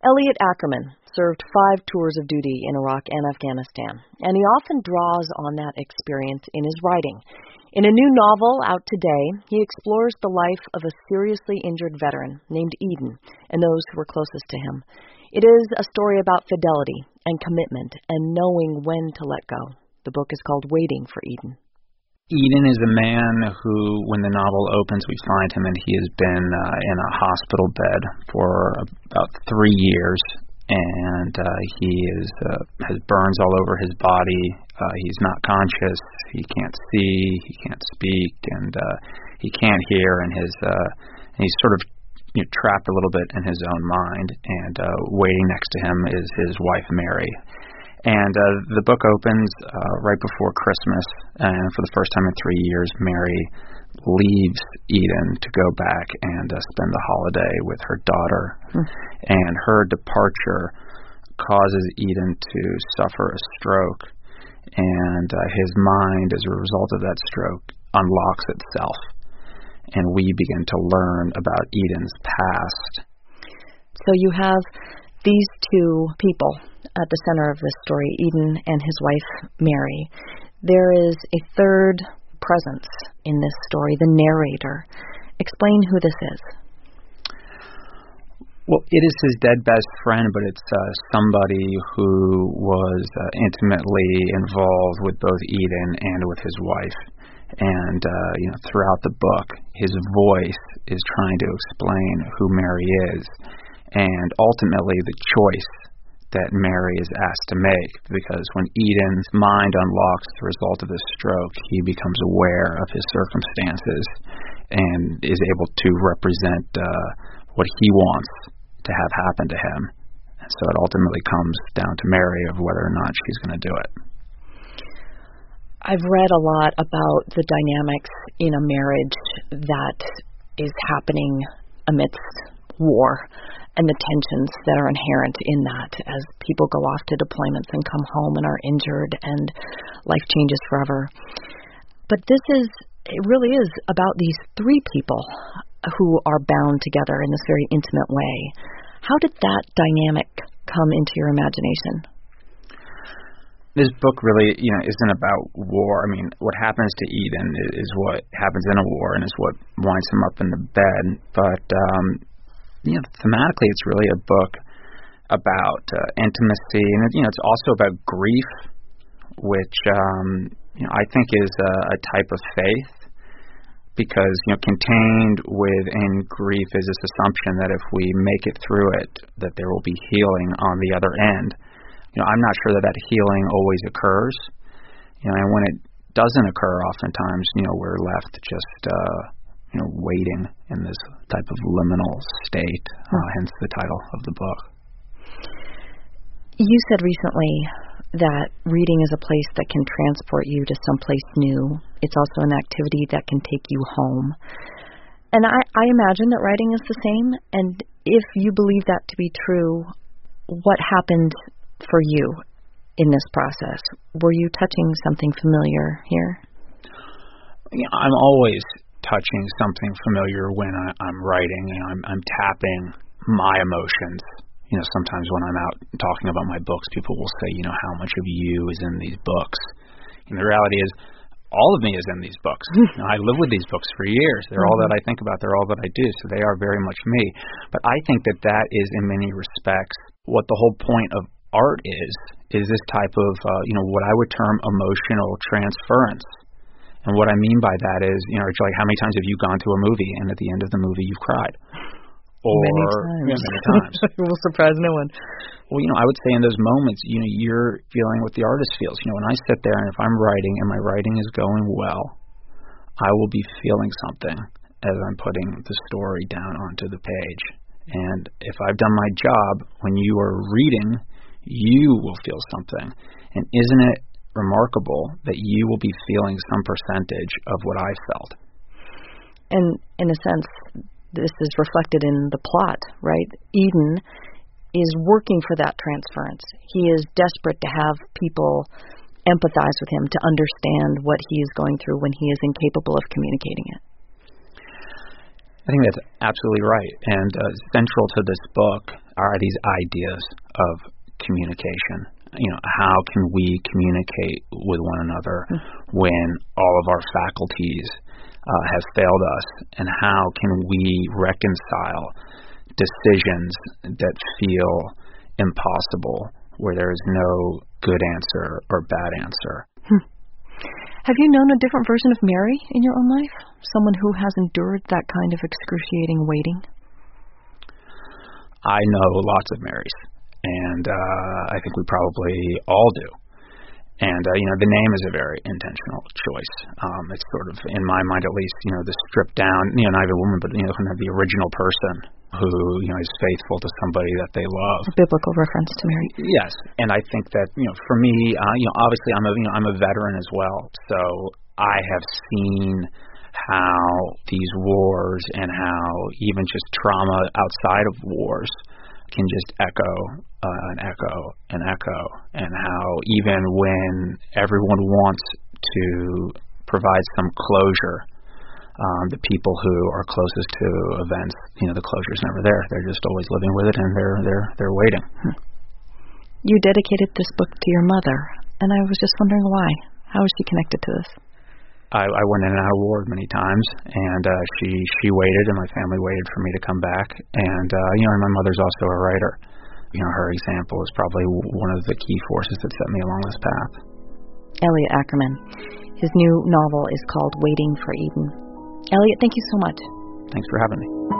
Elliot Ackerman served 5 tours of duty in Iraq and Afghanistan, and he often draws on that experience in his writing. In a new novel out today, he explores the life of a seriously injured veteran named Eden and those who were closest to him. It is a story about fidelity and commitment and knowing when to let go. The book is called Waiting for Eden. Eden is a man who, when the novel opens, we find him, and he has been in a hospital bed for about 3 years, and he has burns all over his body. He's not conscious. He can't see. He can't speak, and he can't hear. And he's sort of trapped a little bit in his own mind. And waiting next to him is his wife Mary. And the book opens right before Christmas, and for the first time in 3 years, Mary leaves Eden to go back and spend the holiday with her daughter. And her departure causes Eden to suffer a stroke, and his mind, as a result of that stroke, unlocks itself, and we begin to learn about Eden's past. So you have these 2 people at the center of this story, Eden and his wife, Mary. There is a third presence in this story, the narrator. Explain who this is. Well, it is his dead best friend, but it's somebody who was intimately involved with both Eden and with his wife. And throughout the book, his voice is trying to explain who Mary is, and ultimately the choice that Mary is asked to make, because when Eden's mind unlocks as a result of this stroke, he becomes aware of his circumstances and is able to represent what he wants to have happen to him. And so it ultimately comes down to Mary of whether or not she's going to do it. I've read a lot about the dynamics in a marriage that is happening amidst war, and the tensions that are inherent in that as people go off to deployments and come home and are injured and life changes forever. But it really is about these 3 people who are bound together in this very intimate way. How did that dynamic come into your imagination? This book really, isn't about war. I mean, what happens to Eden is what happens in a war and is what winds him up in the bed. But thematically, it's really a book about intimacy, and it's also about grief, which I think is a type of faith, because contained within grief is this assumption that if we make it through it, that there will be healing on the other end. I'm not sure that healing always occurs, and when it doesn't occur, oftentimes we're left just waiting in this type of liminal state, hence the title of the book. You said recently that reading is a place that can transport you to someplace new. It's also an activity that can take you home. And I imagine that writing is the same. And if you believe that to be true, what happened for you in this process? Were you touching something familiar here? I'm always touching something familiar when I'm writing. I'm tapping my emotions. Sometimes when I'm out talking about my books, people will say, how much of you is in these books? And the reality is, all of me is in these books. I live with these books for years. They're all that I think about. They're all that I do. So they are very much me. But I think that is, in many respects, what the whole point of art is this type of, what I would term emotional transference. And what I mean by that is, it's like, how many times have you gone to a movie and at the end of the movie you've cried? Or many times. It will surprise no one. Well, I would say in those moments, you're feeling what the artist feels. When I sit there and if I'm writing and my writing is going well, I will be feeling something as I'm putting the story down onto the page. And if I've done my job, when you are reading, you will feel something. And isn't it remarkable that you will be feeling some percentage of what I felt? And in a sense, this is reflected in the plot, right? Eden is working for that transference. He is desperate to have people empathize with him, to understand what he is going through when he is incapable of communicating it. I think that's absolutely right. And central to this book are these ideas of communication. How can we communicate with one another when all of our faculties have failed us, and how can we reconcile decisions that feel impossible, where there is no good answer or bad answer. Have you known a different version of Mary in your own life? Someone who has endured that kind of excruciating waiting? I know lots of Marys, and I think we probably all do. And, the name is a very intentional choice. It's sort of, in my mind at least, the stripped down, not even a woman, but, kind of the original person who, is faithful to somebody that they love. A biblical reference to Mary. Yes. And I think that, for me, obviously I'm a veteran as well. So I have seen how these wars and how even just trauma outside of wars can just echo and echo and echo, and how even when everyone wants to provide some closure, the people who are closest to events, the closure's never there. They're just always living with it, and they're waiting. You dedicated this book to your mother, and I was just wondering why. How is she connected to this? I went in and out of ward many times, and she waited, and my family waited for me to come back. And and my mother's also a writer. Her example is probably one of the key forces that set me along this path. Elliot Ackerman. His new novel is called Waiting for Eden. Elliot, thank you so much. Thanks for having me.